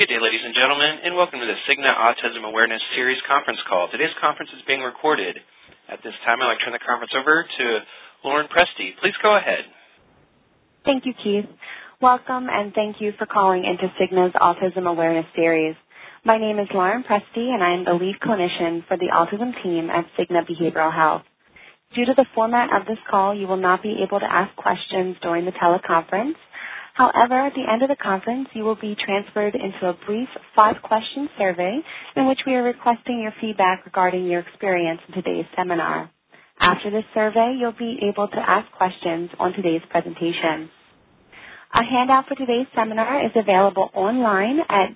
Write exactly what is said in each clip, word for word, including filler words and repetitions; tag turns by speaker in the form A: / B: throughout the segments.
A: Good day, ladies and gentlemen, and welcome to the Cigna Autism Awareness Series conference call. Today's conference is being recorded. At this time, I'd like to turn the conference over to Lauren Presti. Please go ahead.
B: Thank you, Keith. Welcome, and thank you for calling into Cigna's Autism Awareness Series. My name is Lauren Presti, and I am the lead clinician for the autism team at Cigna Behavioral Health. Due to the format of this call, you will not be able to ask questions during the teleconference. However, at the end of the conference, you will be transferred into a brief five-question survey in which we are requesting your feedback regarding your experience in today's seminar. After this survey, you'll be able to ask questions on today's presentation. A handout for today's seminar is available online at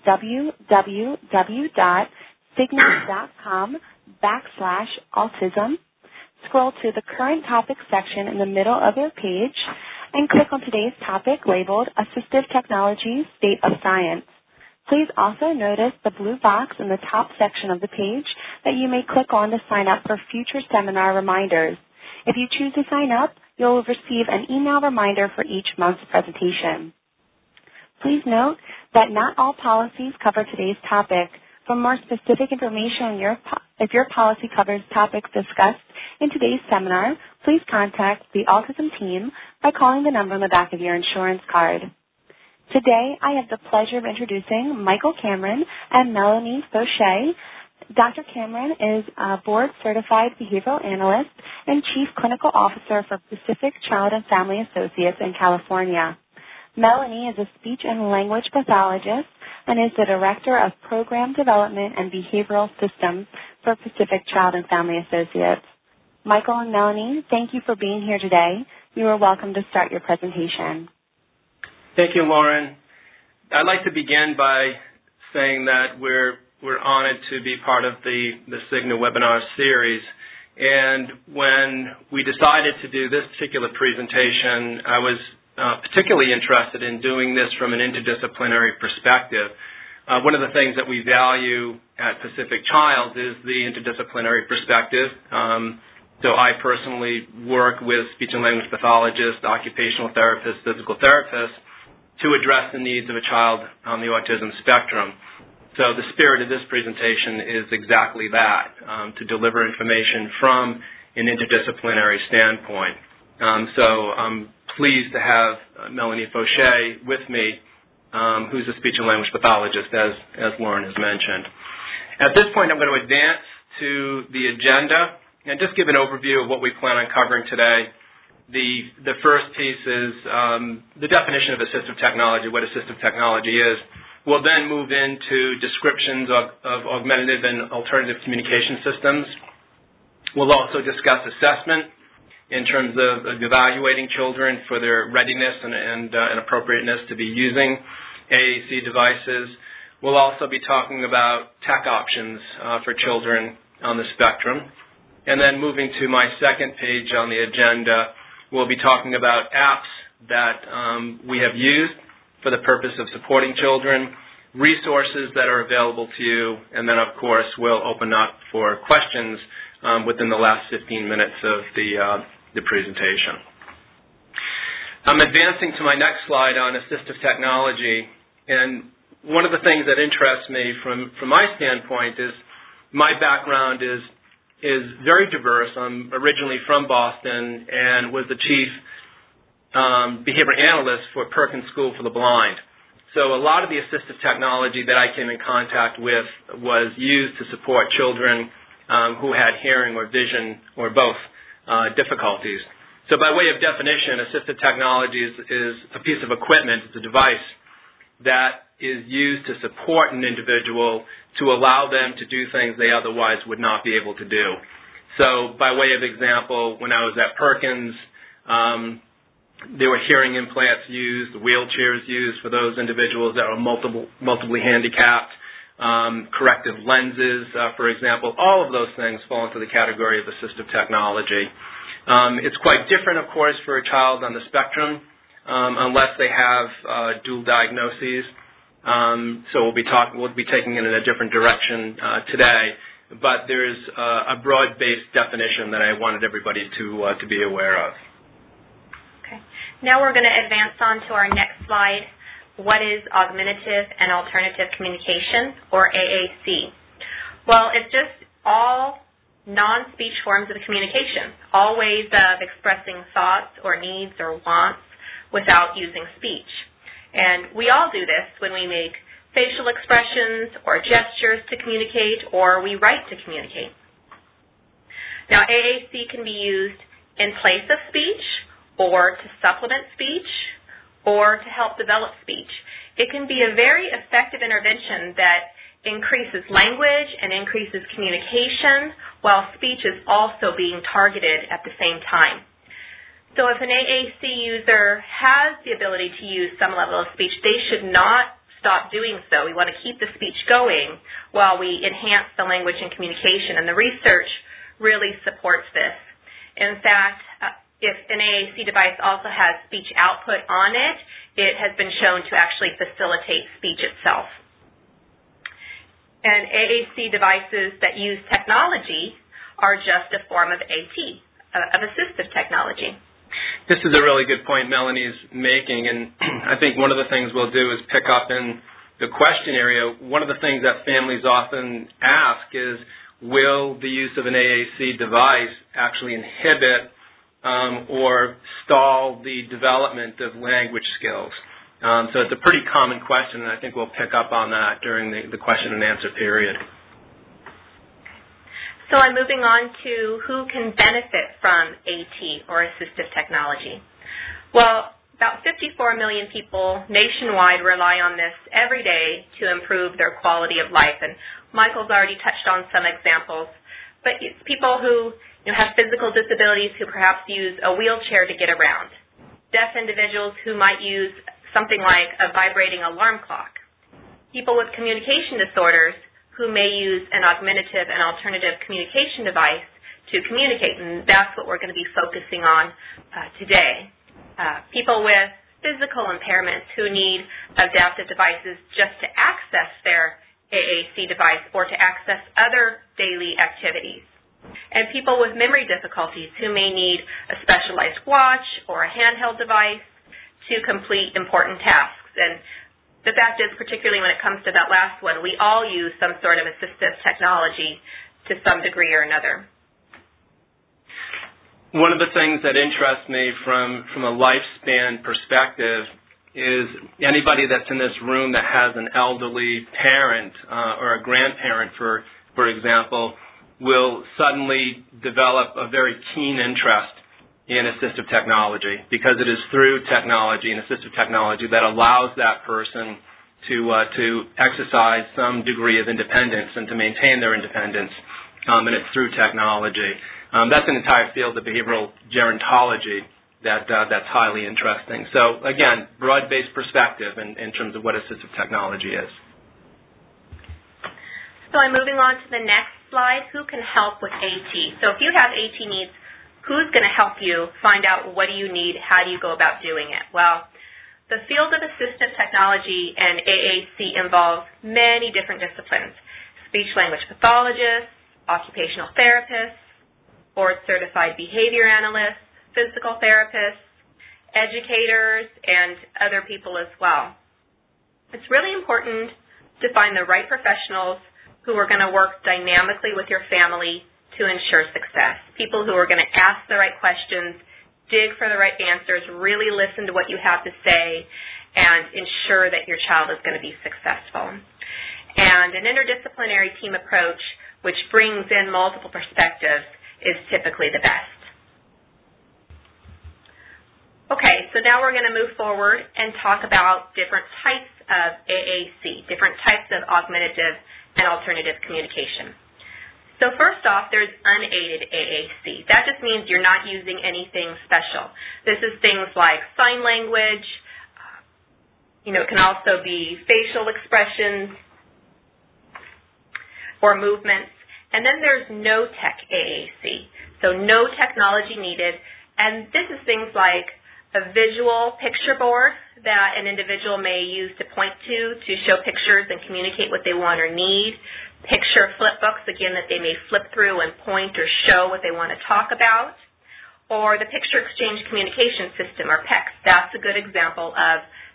B: www.cigna.com backslash autism. Scroll to the current topic section in the middle of your page and click on today's topic labeled Assistive Technology State of Science. Please also notice the blue box in the top section of the page that you may click on to sign up for future seminar reminders. If you choose to sign up, you'll receive an email reminder for each month's presentation. Please note that not all policies cover today's topic. For more specific information on your po- if your policy covers topics discussed in today's seminar, please contact the autism team by calling the number on the back of your insurance card. Today, I have the pleasure of introducing Michael Cameron and Melanie Fauché. Doctor Cameron is a board-certified behavioral analyst and chief clinical officer for Pacific Child and Family Associates in California. Melanie is a speech and language pathologist and is the Director of Program Development and Behavioral Systems for Pacific Child and Family Associates. Michael and Melanie, thank you for being here today. You are welcome to start your presentation.
C: Thank you, Lauren. I'd like to begin by saying that we're we're honored to be part of the, the Cigna webinar series. And when we decided to do this particular presentation, I was uh, particularly interested in doing this from an interdisciplinary perspective. Uh, one of the things that we value at Pacific Child is the interdisciplinary perspective. Um, So I personally work with speech and language pathologists, occupational therapists, physical therapists to address the needs of a child on the autism spectrum. So the spirit of this presentation is exactly that, um, to deliver information from an interdisciplinary standpoint. Um, so I'm pleased to have uh, Melanie Fauché with me, um, who's a speech and language pathologist, as, as Lauren has mentioned. At this point, I'm going to advance to the agenda and just give an overview of what we plan on covering today. The, the first piece is um, the definition of assistive technology, what assistive technology is. We'll then move into descriptions of, of augmentative and alternative communication systems. We'll also discuss assessment in terms of, of evaluating children for their readiness and, and, uh, and appropriateness to be using A A C devices. We'll also be talking about tech options uh, for children on the spectrum. And then moving to my second page on the agenda, we'll be talking about apps that um, we have used for the purpose of supporting children, resources that are available to you, and then, of course, we'll open up for questions um, within the last fifteen minutes of the, uh, the presentation. I'm advancing to my next slide on assistive technology, and one of the things that interests me from, from my standpoint is my background is is very diverse. I'm originally from Boston and was the chief um, behavior analyst for Perkins School for the Blind. So a lot of the assistive technology that I came in contact with was used to support children um, who had hearing or vision or both uh, difficulties. So by way of definition, assistive technology is, is a piece of equipment, it's a device that is used to support an individual to allow them to do things they otherwise would not be able to do. So by way of example, when I was at Perkins, um, there were hearing implants used, wheelchairs used for those individuals that were multiple, multiply handicapped, um, corrective lenses, uh, for example. All of those things fall into the category of assistive technology. Um, it's quite different, of course, for a child on the spectrum, um, unless they have uh, dual diagnoses. Um, so we'll be talking, we'll be taking it in a different direction uh, today. But there's uh, a broad-based definition that I wanted everybody to uh, to be aware of.
D: Okay. Now we're going to advance on to our next slide. what is augmentative and alternative communication, or A A C? Well, it's just all non-speech forms of communication, all ways of expressing thoughts or needs or wants without using speech. And we all do this when we make facial expressions or gestures to communicate, or we write to communicate. Now, A A C can be used in place of speech, or to supplement speech, or to help develop speech. It can be a very effective intervention that increases language and increases communication, while speech is also being targeted at the same time. So if an A A C user has the ability to use some level of speech, they should not stop doing so. We want to keep the speech going while we enhance the language and communication, and the research really supports this. In fact, uh, if an A A C device also has speech output on it, it has been shown to actually facilitate speech itself. And A A C devices that use technology are just a form of A T, of assistive technology.
C: This is a really good point Melanie's making, and I think one of the things we'll do is pick up in the question area. One of the things that families often ask is, will the use of an A A C device actually inhibit um, or stall the development of language skills? Um, so it's a pretty common question, and I think we'll pick up on that during the, the question and answer period.
D: So I'm moving on to who can benefit from A T, or assistive technology. Well, about fifty-four million people nationwide rely on this every day to improve their quality of life, and Michael's already touched on some examples. But it's people who you know, have physical disabilities who perhaps use a wheelchair to get around, deaf individuals who might use something like a vibrating alarm clock, people with communication disorders who may use an augmentative and alternative communication device to communicate, and that's what we're going to be focusing on uh, today. Uh, people with physical impairments who need adaptive devices just to access their A A C device or to access other daily activities. And people with memory difficulties who may need a specialized watch or a handheld device to complete important tasks. And the fact is, particularly when it comes to that last one, we all use some sort of assistive technology to some degree or another.
C: One of the things that interests me from, from a lifespan perspective is anybody that's in this room that has an elderly parent uh, or a grandparent, for, for example, will suddenly develop a very keen interest in assistive technology, because it is through technology and assistive technology that allows that person to uh, to exercise some degree of independence and to maintain their independence, um, and it's through technology. Um, that's an entire field of behavioral gerontology that uh, that's highly interesting. So again, broad-based perspective in, in terms of what assistive technology is.
D: So I'm moving on to the next slide. Who can help with A T? So if you have A T needs, who's going to help you find out what do you need, how do you go about doing it? Well, the field of assistive technology and A A C involves many different disciplines: speech-language pathologists, occupational therapists, board-certified behavior analysts, physical therapists, educators, and other people as well. It's really important to find the right professionals who are going to work dynamically with your family to ensure success. People who are going to ask the right questions, dig for the right answers, really listen to what you have to say, and ensure that your child is going to be successful. And an interdisciplinary team approach, which brings in multiple perspectives, is typically the best. Okay, so now we're going to move forward and talk about different types of A A C, different types of augmentative and alternative communication. So first off, there's unaided A A C. That just means you're not using anything special. This is things like sign language. You know, it can also be facial expressions or movements. And then there's no-tech A A C, so no technology needed. And this is things like a visual picture board that an individual may use to point to to show pictures and communicate what they want or need. Picture flip books, again, that they may flip through and point or show what they want to talk about. Or the Picture Exchange Communication System, or P E C. That's a good example of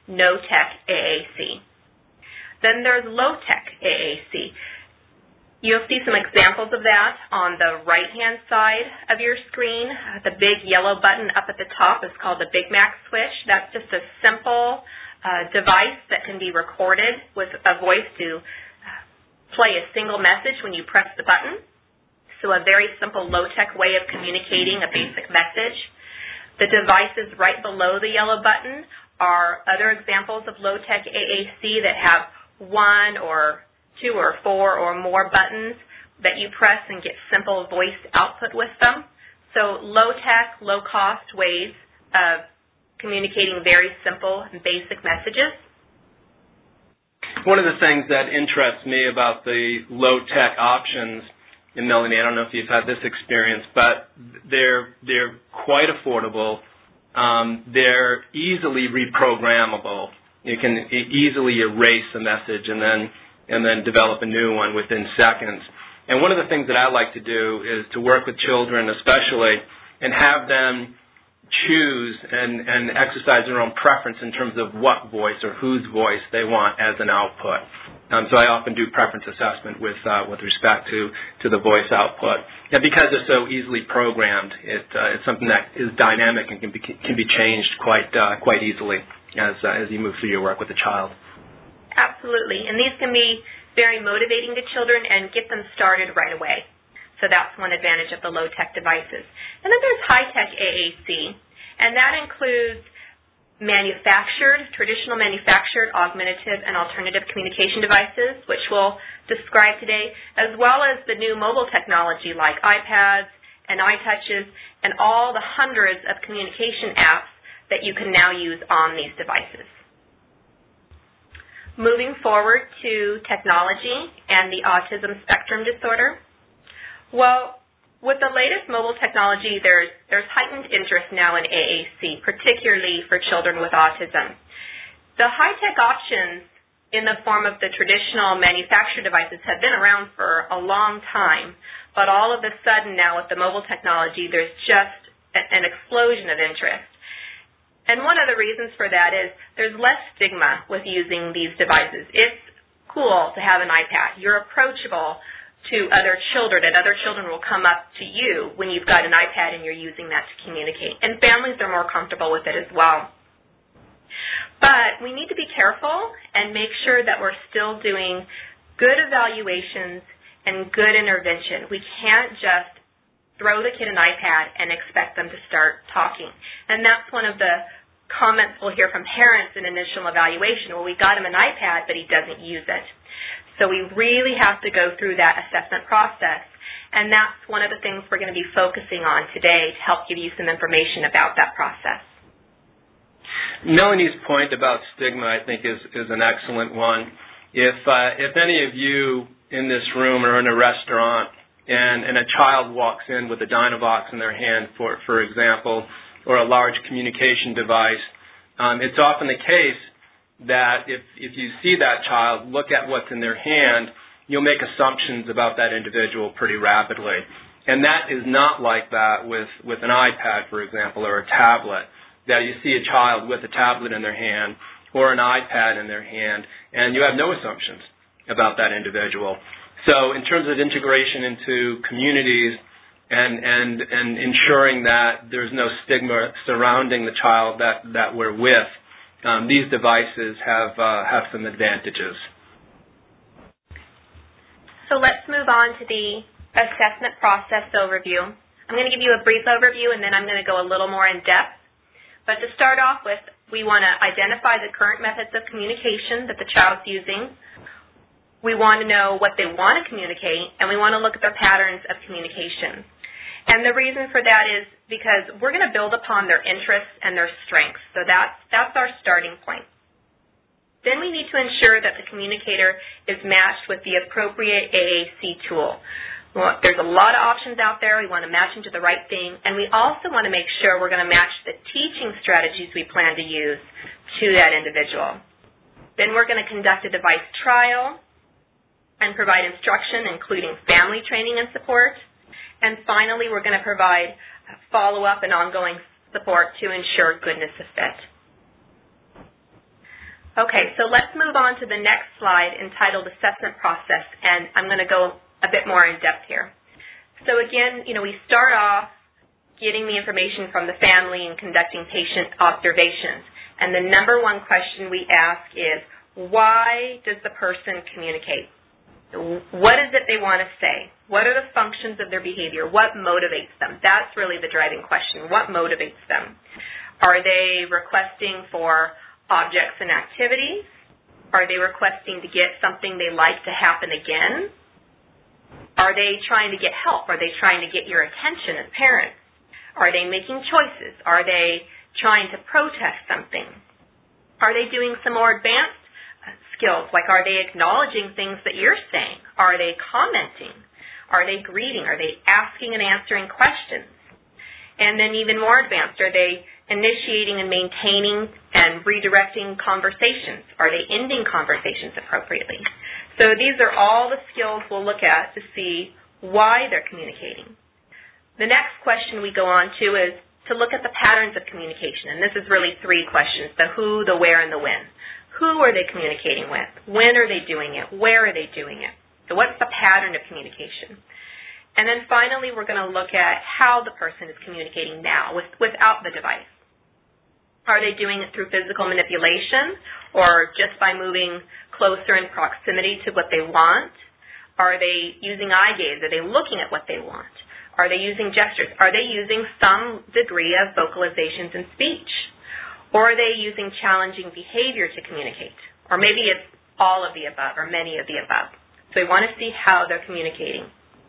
D: no-tech A A C. Then there's low-tech A A C. You'll see some examples of that on the right-hand side of your screen. The big yellow button up at the top is called the Big Mac switch. That's just a simple uh, device that can be recorded with a voice to play a single message when you press the button. So a very simple low-tech way of communicating a basic message. The devices right below the yellow button are other examples of low-tech A A C that have one or two or four or more buttons that you press and get simple voice output with them. So low-tech, low-cost ways of communicating very simple and basic messages.
C: One of the things that interests me about the low-tech options, and Melanie, I don't know if you've had this experience, but they're they're quite affordable. Um, they're easily reprogrammable. You can e- easily erase a message and then and then develop a new one within seconds. And one of the things that I like to do is to work with children especially and have them choose and, and exercise their own preference in terms of what voice or whose voice they want as an output. Um, so I often do preference assessment with uh, with respect to, to the voice output. And because they're so easily programmed, it, uh, it's something that is dynamic and can be can be changed quite uh, quite easily as uh, as you move through your work with the child.
D: Absolutely, and these can be very motivating to children and get them started right away. So that's one advantage of the low-tech devices. And then there's high-tech A A C, and that includes manufactured, traditional manufactured, augmentative, and alternative communication devices, which we'll describe today, as well as the new mobile technology like iPads and iTouches and all the hundreds of communication apps that you can now use on these devices. Moving forward to technology and the autism spectrum disorder. Well, with the latest mobile technology, there's, there's heightened interest now in A A C, particularly for children with autism. The high-tech options in the form of the traditional manufactured devices have been around for a long time, but all of a sudden now with the mobile technology, there's just an explosion of interest. And one of the reasons for that is there's less stigma with using these devices. It's cool to have an iPad. You're approachable to other children, and other children will come up to you when you've got an iPad and you're using that to communicate. And families are more comfortable with it as well. But we need to be careful and make sure that we're still doing good evaluations and good intervention. We can't just throw the kid an iPad and expect them to start talking. And that's one of the comments we'll hear from parents in initial evaluation. Well, we got him an iPad, but he doesn't use it. So we really have to go through that assessment process, and that's one of the things we're going to be focusing on today to help give you some information about that process.
C: Melanie's point about stigma, I think, is, is an excellent one. If uh, if any of you in this room are in a restaurant and, and a child walks in with a Dynavox in their hand, for, for example, or a large communication device, um, it's often the case that if, if you see that child look at what's in their hand, you'll make assumptions about that individual pretty rapidly. And that is not like that with, with an iPad, for example, or a tablet, that you see a child with a tablet in their hand or an iPad in their hand, and you have no assumptions about that individual. So in terms of integration into communities and, and, and ensuring that there's no stigma surrounding the child that, that we're with, Um, these devices have uh, have some advantages.
D: So let's move on to the assessment process overview. I'm going to give you a brief overview, and then I'm going to go a little more in depth. But to start off with, we want to identify the current methods of communication that the child's using. We want to know what they want to communicate, and we want to look at their patterns of communication. And the reason for that is because we're going to build upon their interests and their strengths. So that's, that's our starting point. Then we need to ensure that the communicator is matched with the appropriate A A C tool. Well, there's a lot of options out there. We want to match them to the right thing. And we also want to make sure we're going to match the teaching strategies we plan to use to that individual. Then we're going to conduct a device trial and provide instruction, including family training and support. And finally, we're going to provide follow-up and ongoing support to ensure goodness of fit. Okay, so let's move on to the next slide entitled Assessment Process, and I'm going to go a bit more in depth here. So again, you know, we start off getting the information from the family and conducting patient observations. And the number one question we ask is, why does the person communicate? What is it they want to say? What are the functions of their behavior? What motivates them? That's really the driving question. What motivates them? Are they requesting for objects and activities? Are they requesting to get something they like to happen again? Are they trying to get help? Are they trying to get your attention as parents? Are they making choices? Are they trying to protest something? Are they doing some more advanced skills? Like, are they acknowledging things that you're saying? Are they commenting? Are they greeting? Are they asking and answering questions? And then even more advanced, are they initiating and maintaining and redirecting conversations? Are they ending conversations appropriately? So these are all the skills we'll look at to see why they're communicating. The next question we go on to is to look at the patterns of communication. And this is really three questions: the who, the where, and the when. Who are they communicating with? When are they doing it? Where are they doing it? So what's the pattern of communication? And then finally, we're going to look at how the person is communicating now with, without the device. Are they doing it through physical manipulation or just by moving closer in proximity to what they want? Are they using eye gaze? Are they looking at what they want? Are they using gestures? Are they using some degree of vocalizations in speech? Or are they using challenging behavior to communicate? Or maybe it's all of the above or many of the above. So we want to see how they're communicating.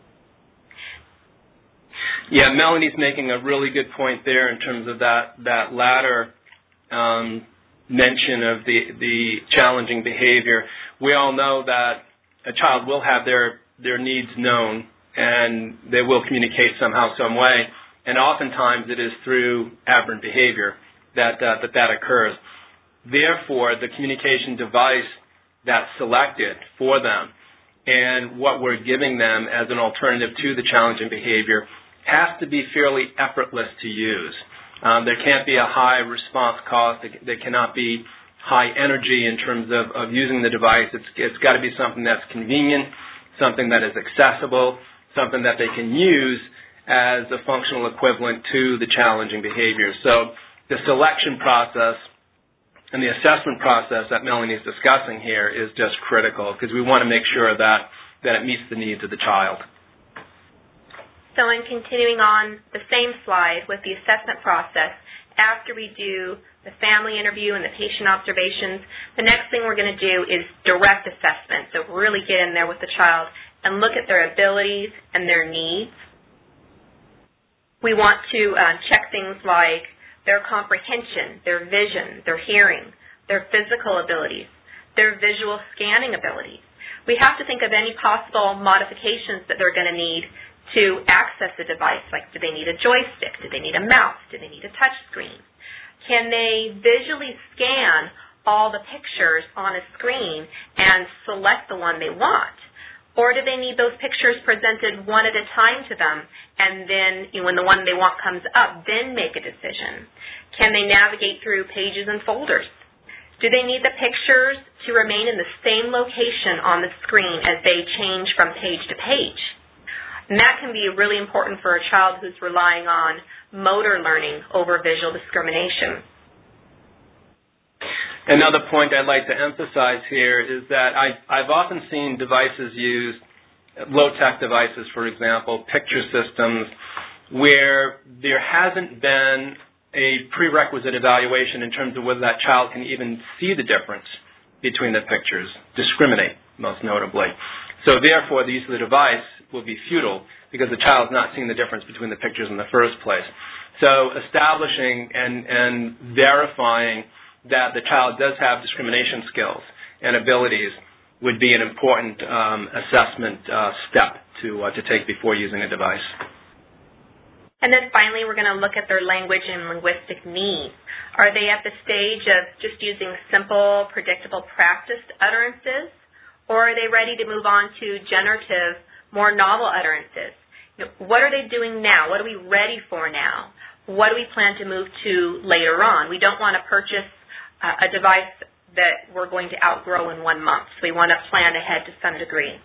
C: Yeah, Melanie's making a really good point there in terms of that, that latter um, mention of the, the challenging behavior. We all know that a child will have their, their needs known, and they will communicate somehow, some way. And oftentimes it is through aberrant behavior that uh, that, that occurs. Therefore, the communication device that's selected for them and what we're giving them as an alternative to the challenging behavior has to be fairly effortless to use. Um, there can't be a high response cost. There cannot be high energy in terms of, of using the device. It's, it's got to be something that's convenient, something that is accessible, something that they can use as a functional equivalent to the challenging behavior. So the selection process and the assessment process that Melanie is discussing here is just critical because we want to make sure that, that it meets the needs of the child.
D: So in continuing on the same slide with the assessment process, after we do the family interview and the patient observations, the next thing we're going to do is direct assessment. So really get in there with the child and look at their abilities and their needs. We want to uh, check things like their comprehension, their vision, their hearing, their physical abilities, their visual scanning abilities. We have to think of any possible modifications that they're going to need to access a device, like do they need a joystick, do they need a mouse, do they need a touch screen? Can they visually scan all the pictures on a screen and select the one they want? Or do they need those pictures presented one at a time to them, and then you know, when the one they want comes up, then make a decision? Can they navigate through pages and folders? Do they need the pictures to remain in the same location on the screen as they change from page to page? And that can be really important for a child who's relying on motor learning over visual discrimination.
C: Another point I'd like to emphasize here is that I, I've often seen devices used, low-tech devices, for example, picture systems, where there hasn't been a prerequisite evaluation in terms of whether that child can even see the difference between the pictures, discriminate, most notably. So therefore, the use of the device will be futile because the child's not seeing the difference between the pictures in the first place. So establishing and, and verifying that the child does have discrimination skills and abilities would be an important um, assessment uh, step to uh, to take before using a device.
D: And then finally, we're going to look at their language and linguistic needs. Are they at the stage of just using simple, predictable, practiced utterances, or are they ready to move on to generative, more novel utterances? You know, what are they doing now? What are we ready for now? What do we plan to move to later on? We don't want to purchase a device that we're going to outgrow in one month. So we want to plan ahead to some degree.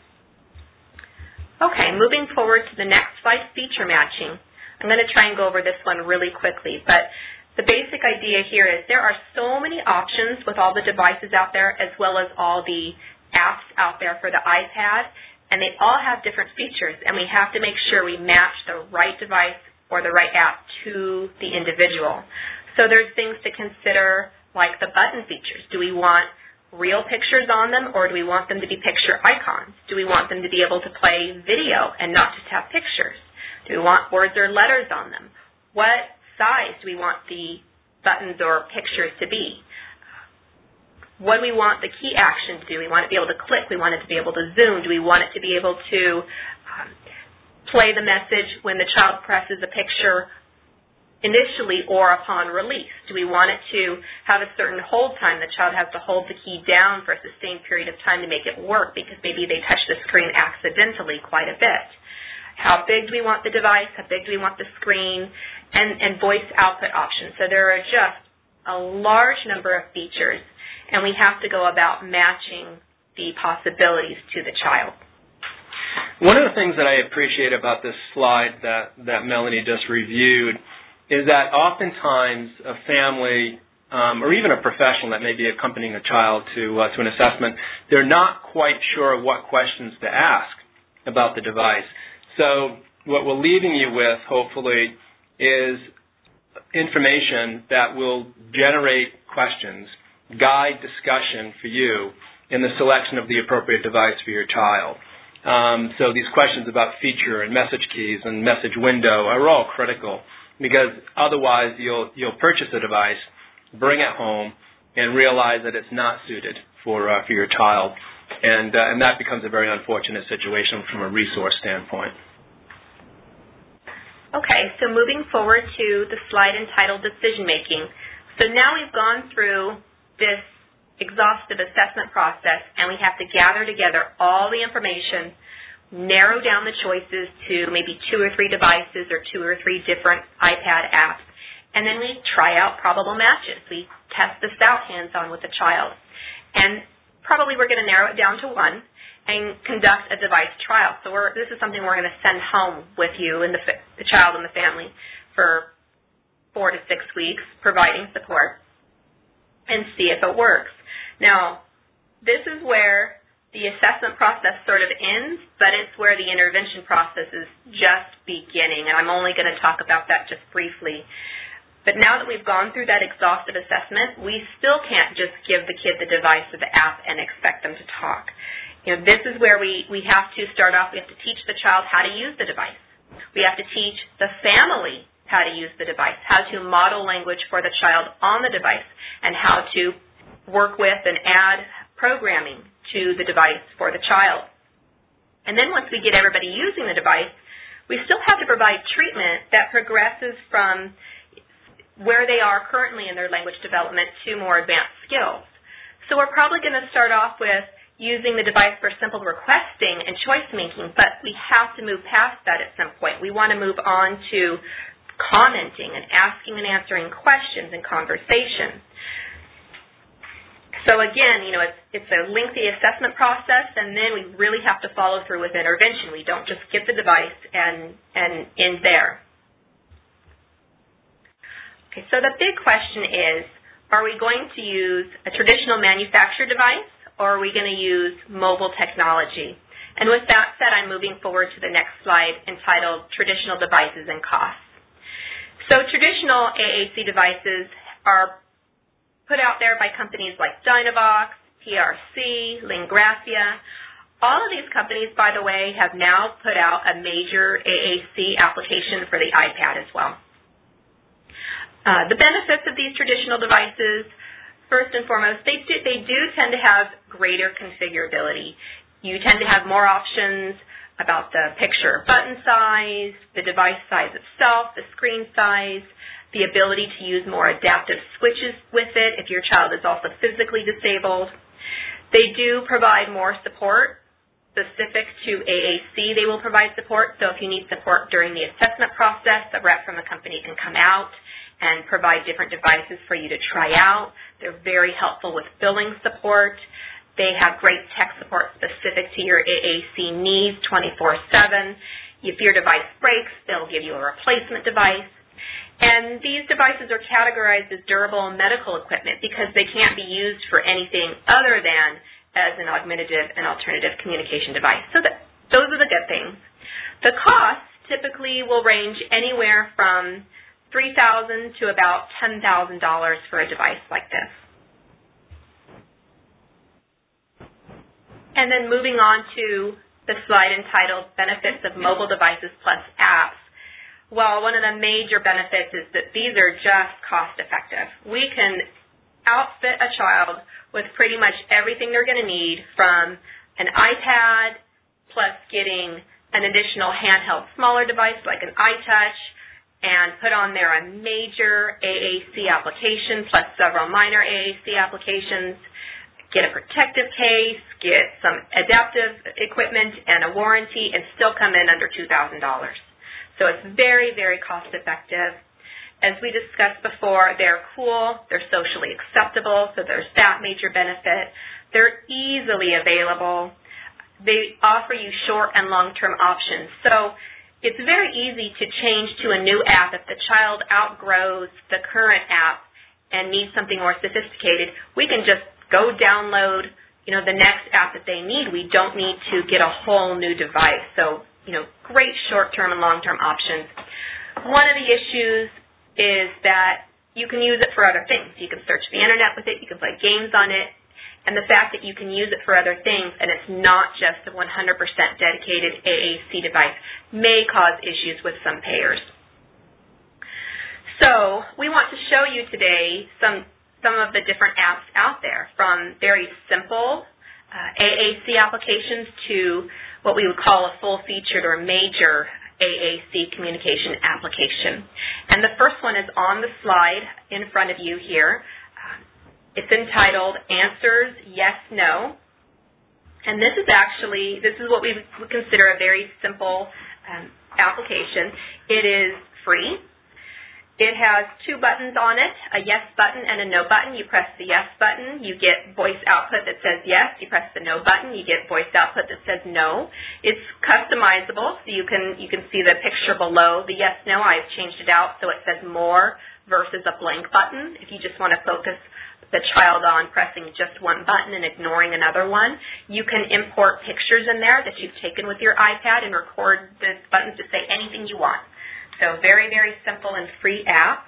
D: Okay, moving forward to the next slide, feature matching. I'm going to try and go over this one really quickly, but the basic idea here is there are so many options with all the devices out there as well as all the apps out there for the iPad, and they all have different features, and we have to make sure we match the right device or the right app to the individual. So there's things to consider like the button features. Do we want real pictures on them, or do we want them to be picture icons? Do we want them to be able to play video and not just have pictures? Do we want words or letters on them? What size do we want the buttons or pictures to be? What do we want the key action to do? We want it to be able to click. We want it to be able to zoom. Do we want it to be able to um, play the message when the child presses a picture initially or upon release? Do we want it to have a certain hold time? The child has to hold the key down for a sustained period of time to make it work because maybe they touch the screen accidentally quite a bit. How big do we want the device? How big do we want the screen? And, and voice output options. So there are just a large number of features, and we have to go about matching the possibilities to the child.
C: One of the things that I appreciate about this slide that, that Melanie just reviewed is that oftentimes a family um, or even a professional that may be accompanying a child to, uh, to an assessment, they're not quite sure what questions to ask about the device. So what we're leaving you with, hopefully, is information that will generate questions, guide discussion for you in the selection of the appropriate device for your child. Um, so these questions about feature and message keys and message window are all critical, because otherwise you'll you'll purchase a device, bring it home, and realize that it's not suited for uh, for your child, and uh, and that becomes a very unfortunate situation from a resource standpoint.
D: Okay, so moving forward to the slide entitled Decision Making. So now we've gone through this exhaustive assessment process, and we have to gather together all the information, narrow down the choices to maybe two or three devices or two or three different iPad apps, and then we try out probable matches. We test this out hands-on with the child. And probably we're going to narrow it down to one and conduct a device trial. So we're, this is something we're going to send home with you and the, the child and the family for four to six weeks, providing support, and see if it works. Now, this is where the assessment process sort of ends, but it's where the intervention process is just beginning, and I'm only going to talk about that just briefly. But now that we've gone through that exhaustive assessment, we still can't just give the kid the device or the app and expect them to talk. You know, this is where we, we have to start off. We have to teach the child how to use the device. We have to teach the family how to use the device, how to model language for the child on the device, and how to work with and add programming to the device for the child. And then once we get everybody using the device, we still have to provide treatment that progresses from where they are currently in their language development to more advanced skills. So we're probably going to start off with using the device for simple requesting and choice making, but we have to move past that at some point. We want to move on to commenting and asking and answering questions and conversation. So again, you know, it's, it's a lengthy assessment process, and then we really have to follow through with intervention. We don't just get the device and, and end there. Okay, so the big question is, are we going to use a traditional manufactured device, or are we going to use mobile technology? And with that said, I'm moving forward to the next slide entitled Traditional Devices and Costs. So traditional A A C devices are put out there by companies like Dynavox, P R C, Lingraphia. All of these companies, by the way, have now put out a major A A C application for the iPad as well. Uh, the benefits of these traditional devices, first and foremost, they do, they do tend to have greater configurability. You tend to have more options about the picture button size, the device size itself, the screen size, the ability to use more adaptive switches with it if your child is also physically disabled. They do provide more support specific to A A C. They will provide support, so if you need support during the assessment process, a rep from the company can come out and provide different devices for you to try out. They're very helpful with billing support. They have great tech support specific to your A A C needs twenty-four seven. If your device breaks, they'll give you a replacement device. And these devices are categorized as durable medical equipment because they can't be used for anything other than as an augmentative and alternative communication device. So that, those are the good things. The cost typically will range anywhere from three thousand dollars to about ten thousand dollars for a device like this. And then moving on to the slide entitled Benefits of Mobile Devices Plus Apps. Well, one of the major benefits is that these are just cost effective. We can outfit a child with pretty much everything they're going to need, from an iPad plus getting an additional handheld smaller device like an iTouch, and put on there a major A A C application plus several minor A A C applications, get a protective case, get some adaptive equipment and a warranty, and still come in under two thousand dollars. So it's very, very cost effective. As we discussed before, they're cool, they're socially acceptable, so there's that major benefit. They're easily available. They offer you short and long-term options. So it's very easy to change to a new app if the child outgrows the current app and needs something more sophisticated. We can just go download, you know, the next app that they need. We don't need to get a whole new device. So, you know, great short-term and long-term options. One of the issues is that you can use it for other things. You can search the internet with it. You can play games on it. And the fact that you can use it for other things and it's not just a one hundred percent dedicated A A C device may cause issues with some payers. So we want to show you today some some of the different apps out there, from very simple uh, A A C applications to what we would call a full-featured or major A A C communication application. And the first one is on the slide in front of you here. It's entitled Answers Yes, No. And this is actually, this is what we would consider a very simple um, application. It is free. It has two buttons on it, a yes button and a no button. You press the yes button, you get voice output that says yes. You press the no button, you get voice output that says no. It's customizable, so you can you can see the picture below the yes, no. I've changed it out so it says more versus a blank button. If you just want to focus the child on pressing just one button and ignoring another one, you can import pictures in there that you've taken with your iPad and record the buttons to say anything you want. So very, very simple and free app.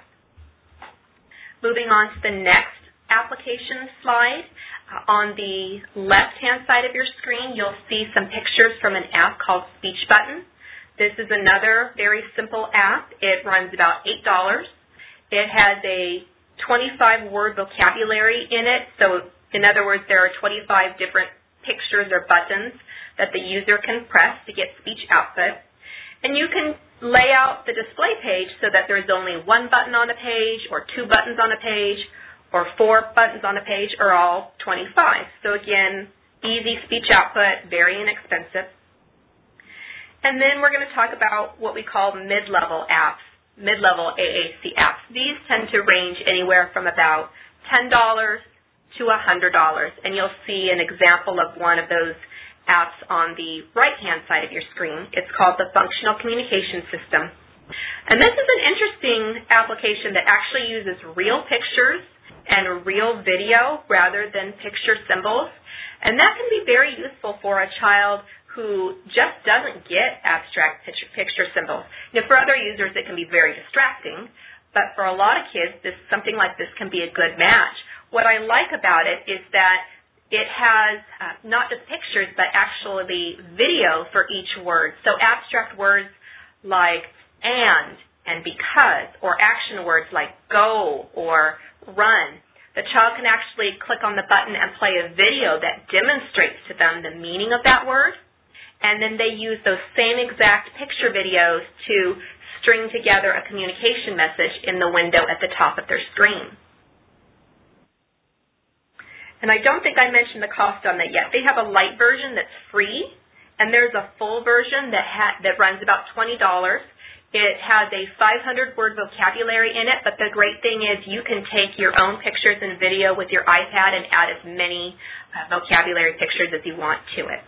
D: Moving on to the next application slide. Uh, on the left-hand side of your screen, you'll see some pictures from an app called Speech Button. This is another very simple app. It runs about eight dollars. It has a twenty-five word vocabulary in it. So in other words, there are twenty-five different pictures or buttons that the user can press to get speech output. And you can lay out the display page so that there's only one button on a page, or two buttons on a page, or four buttons on a page, or all twenty-five. So again, easy speech output, very inexpensive. And then we're going to talk about what we call mid-level apps, mid-level A A C apps. These tend to range anywhere from about ten dollars to one hundred dollars. And you'll see an example of one of those apps on the right-hand side of your screen. It's called the Functional Communication System. And this is an interesting application that actually uses real pictures and real video rather than picture symbols. And that can be very useful for a child who just doesn't get abstract picture, picture symbols. Now, for other users, it can be very distracting, but for a lot of kids, this, something like this can be a good match. What I like about it is that it has uh, not just pictures, but actually video for each word. So abstract words like and and because, or action words like go or run. The child can actually click on the button and play a video that demonstrates to them the meaning of that word, and then they use those same exact picture videos to string together a communication message in the window at the top of their screen. And I don't think I mentioned the cost on that yet. They have a light version that's free, and there's a full version that ha that runs about twenty dollars. It has a five hundred word vocabulary in it, but the great thing is you can take your own pictures and video with your iPad and add as many uh, vocabulary pictures as you want to it.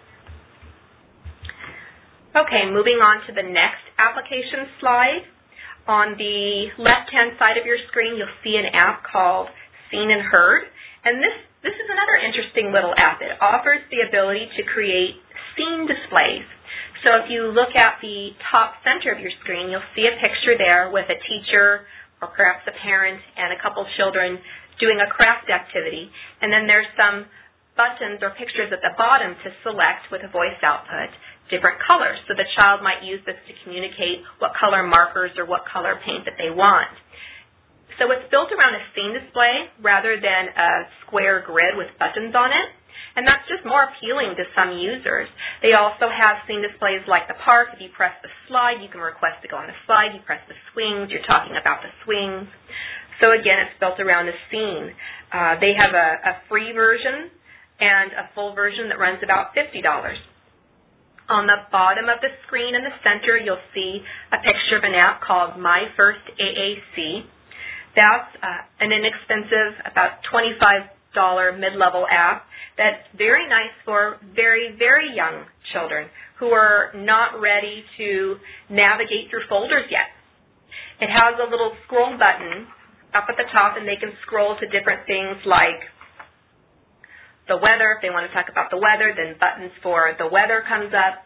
D: Okay, moving on to the next application slide. On the left-hand side of your screen, you'll see an app called Seen and Heard. And this, this is another interesting little app. It offers the ability to create scene displays. So if you look at the top center of your screen, you'll see a picture there with a teacher or perhaps a parent and a couple children doing a craft activity. And then there's some buttons or pictures at the bottom to select with a voice output different colors. So the child might use this to communicate what color markers or what color paint that they want. So it's built around a scene display rather than a square grid with buttons on it. And that's just more appealing to some users. They also have scene displays like the park. If you press the slide, you can request to go on the slide. You press the swings, you're talking about the swings. So again, it's built around a scene. Uh, they have a, a free version and a full version that runs about fifty dollars. On the bottom of the screen in the center, you'll see a picture of an app called My First A A C. That's uh, an inexpensive, about twenty-five dollars mid-level app that's very nice for very, very young children who are not ready to navigate through folders yet. It has a little scroll button up at the top, and they can scroll to different things like the weather. If they want to talk about the weather, then buttons for the weather comes up.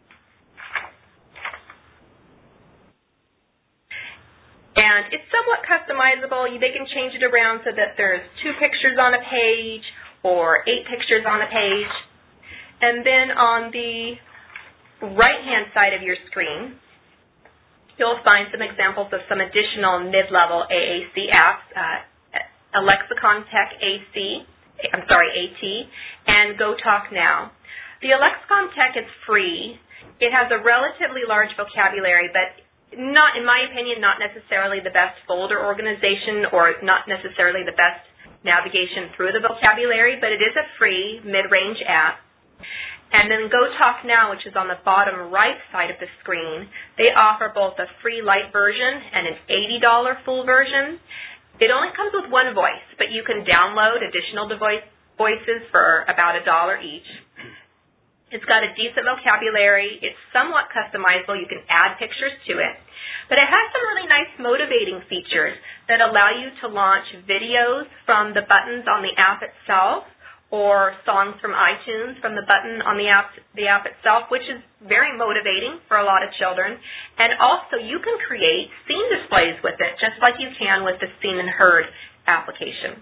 D: And it's somewhat customizable. They can change it around so that there's two pictures on a page or eight pictures on a page. And then on the right-hand side of your screen, you'll find some examples of some additional mid-level A A C apps, uh, Alexicon Tech A C, I'm sorry, A T, and Go Talk Now. The Alexicon Tech is free. It has a relatively large vocabulary, but not, in my opinion, not necessarily the best folder organization or not necessarily the best navigation through the vocabulary, but it is a free mid-range app. And then Go Talk Now, which is on the bottom right side of the screen, they offer both a free light version and an eighty dollars full version. It only comes with one voice, but you can download additional device voices for about a dollar each. It's got a decent vocabulary. It's somewhat customizable. You can add pictures to it. But it has some really nice motivating features that allow you to launch videos from the buttons on the app itself or songs from iTunes from the button on the app, the app itself, which is very motivating for a lot of children. And also you can create scene displays with it, just like you can with the Seen and Heard application.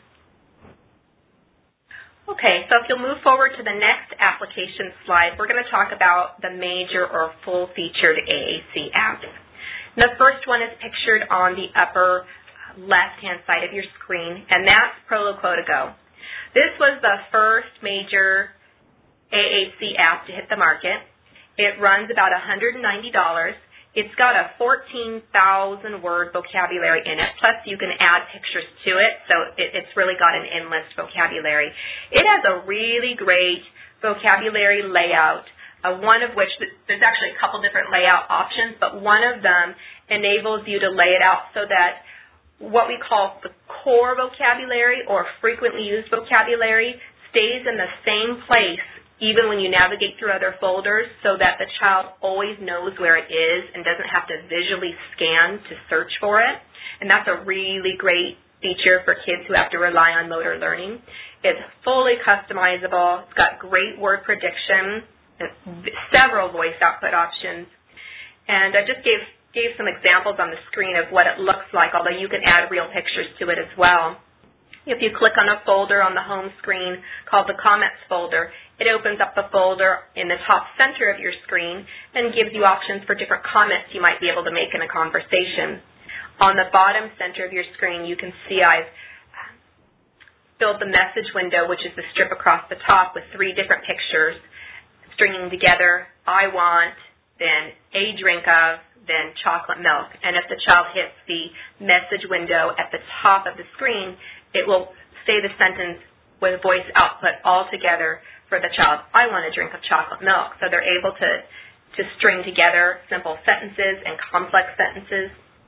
D: Okay, so if you'll move forward to the next application slide, we're going to talk about the major or full-featured A A C apps. The first one is pictured on the upper left-hand side of your screen, and that's Proloquo to Go. This was the first major A A C app to hit the market. It runs about one hundred ninety dollars. It's got a fourteen thousand word vocabulary in it, plus you can add pictures to it, so it, it's really got an endless vocabulary. It has a really great vocabulary layout, uh, one of which, there's actually a couple different layout options, but one of them enables you to lay it out so that what we call the core vocabulary or frequently used vocabulary stays in the same place even when you navigate through other folders, so that the child always knows where it is and doesn't have to visually scan to search for it. And that's a really great feature for kids who have to rely on motor learning. It's fully customizable. It's got great word prediction, several voice output options. And I just gave, gave some examples on the screen of what it looks like, although you can add real pictures to it as well. If you click on a folder on the home screen called the Comments folder, it opens up the folder in the top center of your screen and gives you options for different comments you might be able to make in a conversation. On the bottom center of your screen, you can see I've filled the message window, which is the strip across the top with three different pictures, stringing together I want, then a drink of, then chocolate milk. And if the child hits the message window at the top of the screen, it will say the sentence with voice output all together for the child, I want a drink of chocolate milk. So they're able to to string together simple sentences and complex sentences.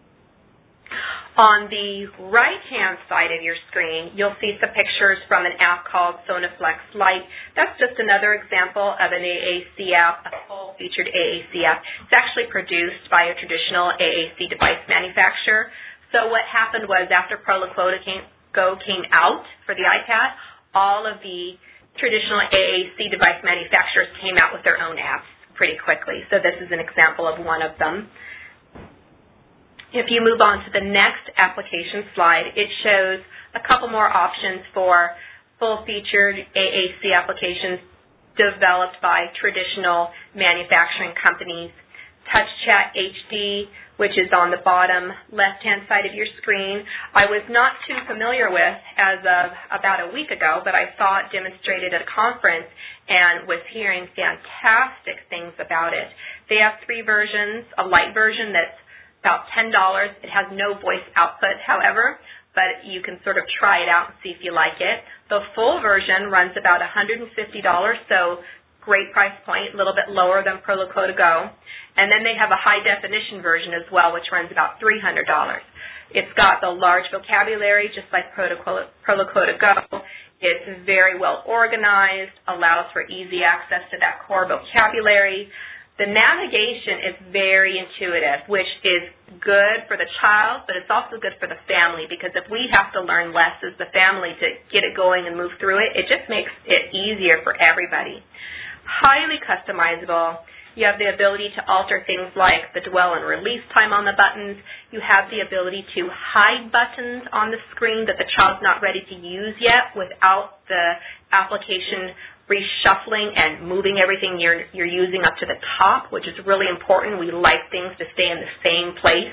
D: On the right-hand side of your screen, you'll see some pictures from an app called Sonaflex Lite. That's just another example of an A A C app, a full-featured A A C app. It's actually produced by a traditional A A C device manufacturer. So what happened was after ProLaquota came, Go came out for the iPad, all of the traditional A A C device manufacturers came out with their own apps pretty quickly. So this is an example of one of them. If you move on to the next application slide, it shows a couple more options for full-featured A A C applications developed by traditional manufacturing companies. TouchChat H D, which is on the bottom left-hand side of your screen, I was not too familiar with as of about a week ago, but I saw it demonstrated at a conference and was hearing fantastic things about it. They have three versions, a light version that's about ten dollars. It has no voice output, however, but you can sort of try it out and see if you like it. The full version runs about one hundred fifty dollars, so great price point, a little bit lower than ProLaquota Go. And then they have a high-definition version as well, which runs about three hundred dollars. It's got the large vocabulary, just like ProLaquota Go. It's very well organized, allows for easy access to that core vocabulary. The navigation is very intuitive, which is good for the child, but it's also good for the family, because if we have to learn less as the family to get it going and move through it, it just makes it easier for everybody. Highly customizable. You have the ability to alter things like the dwell and release time on the buttons. You have the ability to hide buttons on the screen that the child's not ready to use yet without the application reshuffling and moving everything you're, you're using up to the top, which is really important. We like things to stay in the same place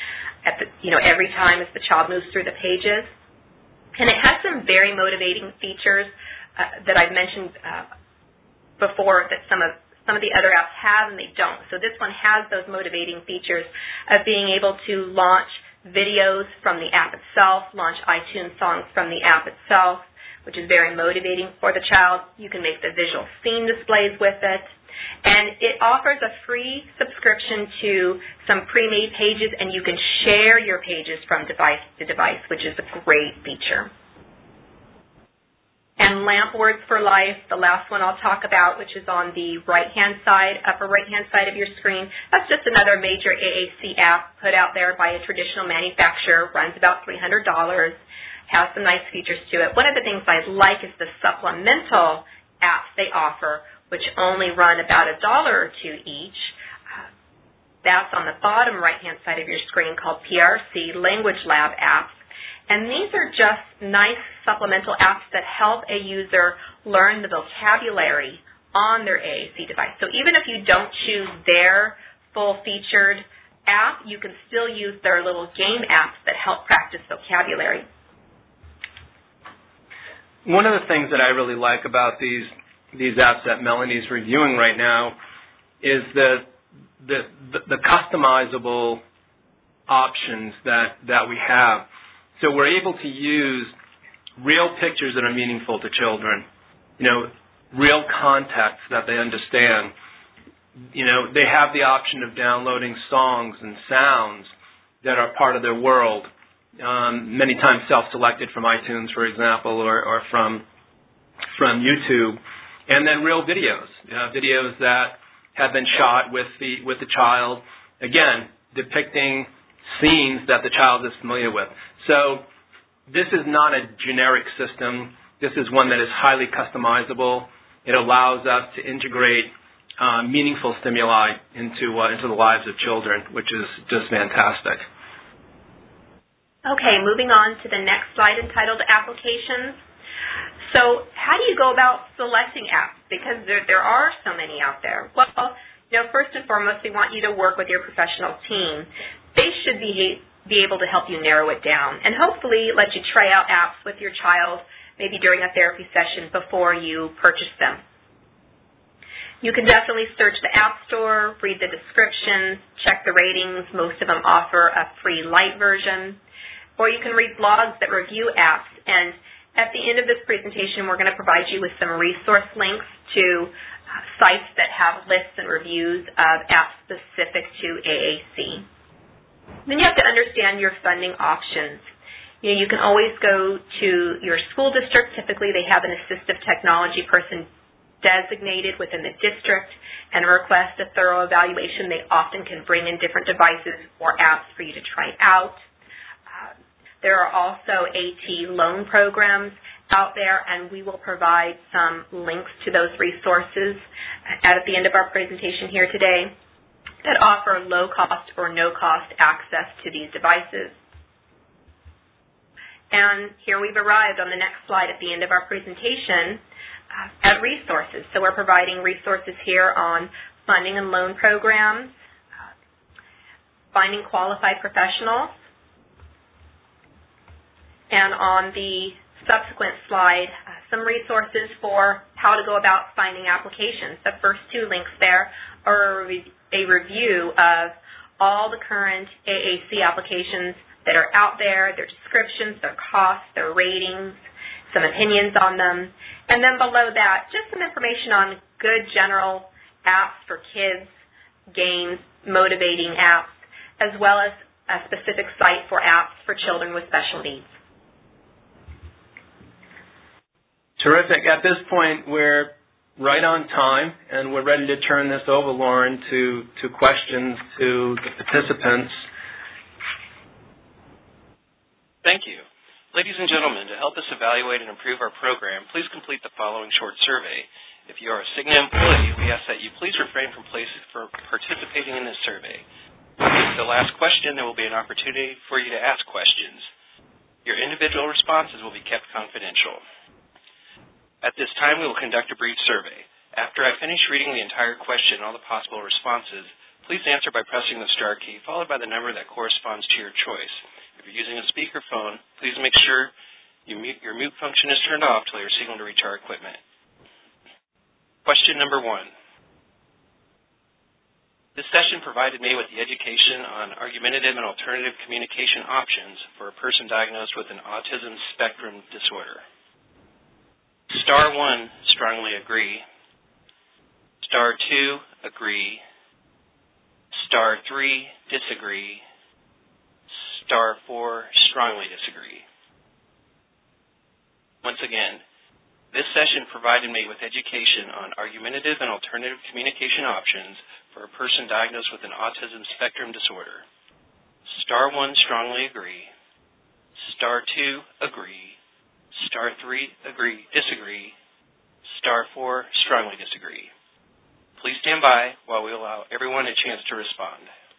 D: at the, you know, every time as the child moves through the pages. And it has some very motivating features uh, that I've mentioned uh, before that some of some of the other apps have and they don't. So this one has those motivating features of being able to launch videos from the app itself, launch iTunes songs from the app itself, which is very motivating for the child. You can make the visual scene displays with it. And it offers a free subscription to some pre-made pages, and you can share your pages from device to device, which is a great feature. And LAMP Words for Life, the last one I'll talk about, which is on the right-hand side, upper right-hand side of your screen. That's just another major A A C app put out there by a traditional manufacturer, runs about three hundred dollars, has some nice features to it. One of the things I like is the supplemental apps they offer, which only run about a dollar or two each. Uh, that's on the bottom right-hand side of your screen, called P R C, Language Lab apps. And these are just nice supplemental apps that help a user learn the vocabulary on their A A C device. So even if you don't choose their full-featured app, you can still use their little game apps that help practice vocabulary.
C: One of the things that I really like about these these apps that Melanie's reviewing right now is the the, the, the customizable options that, that we have. So we're able to use real pictures that are meaningful to children, you know, real context that they understand. You know, they have the option of downloading songs and sounds that are part of their world, um, many times self-selected from iTunes, for example, or, or from from YouTube, and then real videos, uh, videos that have been shot with the with the child, again, depicting scenes that the child is familiar with. So this is not a generic system. This is one that is highly customizable. It allows us to integrate uh, meaningful stimuli into uh, into the lives of children, which is just fantastic.
D: Okay, moving on to the next slide entitled Applications. So how do you go about selecting apps? Because there, there are so many out there. Well, you know, first and foremost, we want you to work with your professional team. They should be be able to help you narrow it down and hopefully let you try out apps with your child maybe during a therapy session before you purchase them. You can definitely search the App Store, read the descriptions, check the ratings. Most of them offer a free light version. Or you can read blogs that review apps. And at the end of this presentation, we're going to provide you with some resource links to sites that have lists and reviews of apps specific to A A C. Then you have to understand your funding options. You know, you can always go to your school district. Typically, they have an assistive technology person designated within the district and request a thorough evaluation. They often can bring in different devices or apps for you to try out. Uh, there are also AT loan programs out there, and we will provide some links to those resources at the end of our presentation here today that offer low-cost or no-cost access to these devices. And here we've arrived on the next slide at the end of our presentation uh, at resources. So we're providing resources here on funding and loan programs, uh, finding qualified professionals, and on the subsequent slide, uh, some resources for how to go about finding applications. The first two links there are a, re- a review of all the current A A C applications that are out there, their descriptions, their costs, their ratings, some opinions on them. And then below that, just some information on good general apps for kids, games, motivating apps, as well as a specific site for apps for children with special needs.
C: Terrific. At this point, we're right on time, and we're ready to turn this over, Lauren, to, to questions to the participants.
A: Thank you. Ladies and gentlemen, to help us evaluate and improve our program, please complete the following short survey. If you are a Cigna employee, we ask that you please refrain from places for participating in this survey. If the last question, there will be an opportunity for you to ask questions. Your individual responses will be kept confidential. At this time, we will conduct a brief survey. After I finish reading the entire question and all the possible responses, please answer by pressing the star key, followed by the number that corresponds to your choice. If you're using a speakerphone, please make sure you mute, your mute function is turned off till your signal to reach our equipment. Question number one. This session provided me with the education on argumentative and alternative communication options for a person diagnosed with an autism spectrum disorder. Star one, strongly agree. Star two, agree. Star three, disagree. Star four, strongly disagree. Once again, this session provided me with education on argumentative and alternative communication options for a person diagnosed with an autism spectrum disorder. Star one, strongly agree. Star two, agree. Star three, agree, disagree. Star four, strongly disagree. Please stand by while we allow everyone a chance to respond.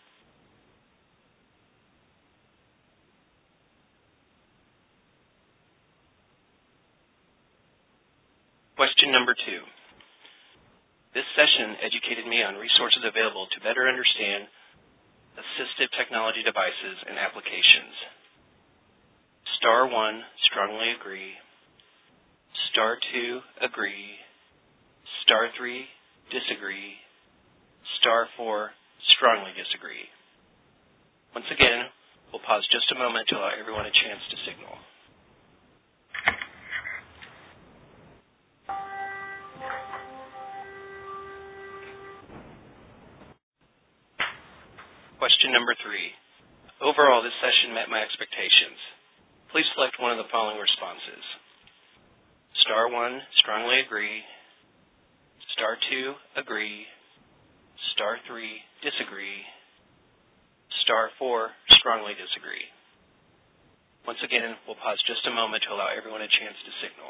A: Question number two. This session educated me on resources available to better understand assistive technology devices and applications. Star one, strongly agree. Star two, agree. Star three, disagree. Star four, strongly disagree. Once again, we'll pause just a moment to allow everyone a chance to signal. Question number three. Overall, this session met my expectations. Please select one of the following responses. Star one, strongly agree. Star two, agree. Star three, disagree. Star four, strongly disagree. Once again, we'll pause just a moment to allow everyone a chance to signal.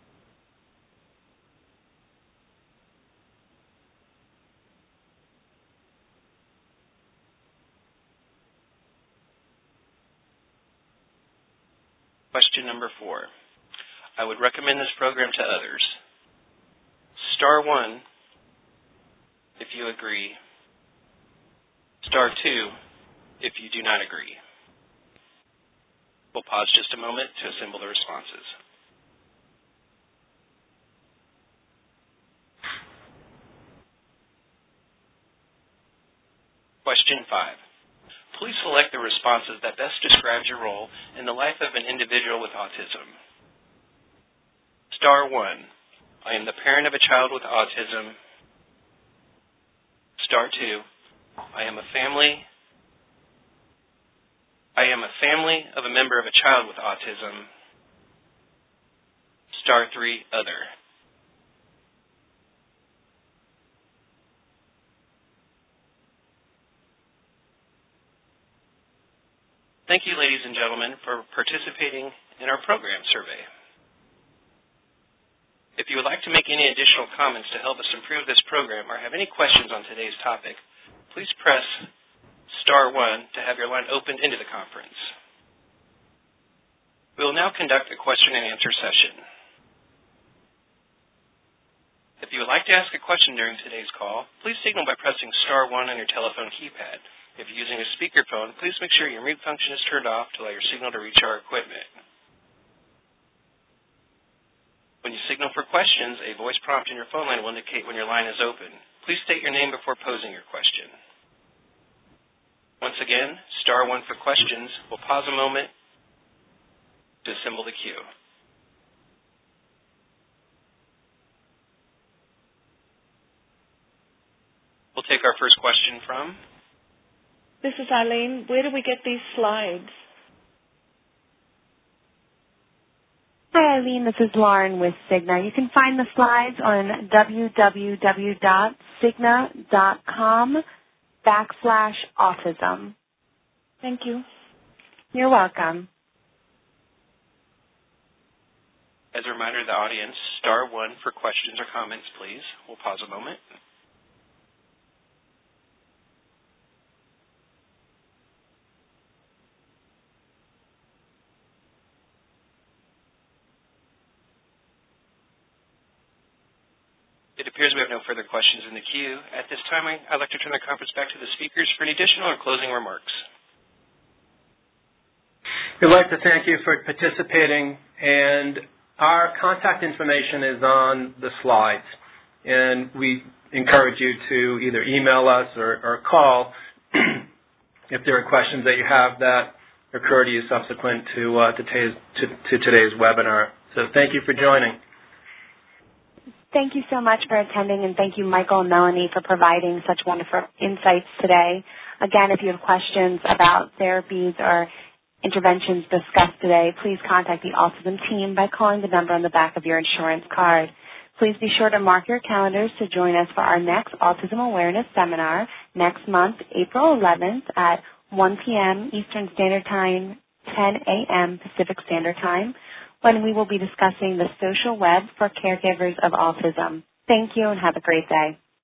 A: Question number four. I would recommend this program to others. Star one, if you agree. Star two, if you do not agree. We'll pause just a moment to assemble the responses. Question five. Please select the responses that best describe your role in the life of an individual with autism. Star one, I am the parent of a child with autism. star two. I am a family. I am a family of a member of a child with autism. Star three, other. Thank you, ladies and gentlemen, for participating in our program survey. If you would like to make any additional comments to help us improve this program or have any questions on today's topic, please press star one to have your line opened into the conference. We will now conduct a question and answer session. If you would like to ask a question during today's call, please signal by pressing star one on your telephone keypad. If you're using a speakerphone, please make sure your mute function is turned off to allow your signal to reach our equipment. When you signal for questions, a voice prompt in your phone line will indicate when your line is open. Please state your name before posing your question. Once again, star one for questions. We'll pause a moment to assemble the queue. We'll take our first question from...
E: This is Eileen. Where do we get these slides?
B: Hi, Eileen. This is Lauren with Cigna. You can find the slides on www.cigna.com backslash autism.
E: Thank you.
B: You're welcome.
A: As a reminder to the audience, star one for questions or comments, please. We'll pause a moment. It appears we have no further questions in the queue. At this time, I'd like to turn the conference back to the speakers for any additional or closing remarks.
C: We'd like to thank you for participating, and our contact information is on the slides. And we encourage you to either email us or, or call if there are questions that you have that occur to you subsequent to, uh, to, today's, to, to today's webinar. So thank you for joining.
B: Thank you so much for attending, and thank you, Michael and Melanie, for providing such wonderful insights today. Again, if you have questions about therapies or interventions discussed today, please contact the autism team by calling the number on the back of your insurance card. Please be sure to mark your calendars to join us for our next Autism Awareness Seminar next month, April eleventh at one p.m. Eastern Standard Time, ten a.m. Pacific Standard Time, when we will be discussing the social web for caregivers of autism. Thank you and have a great day.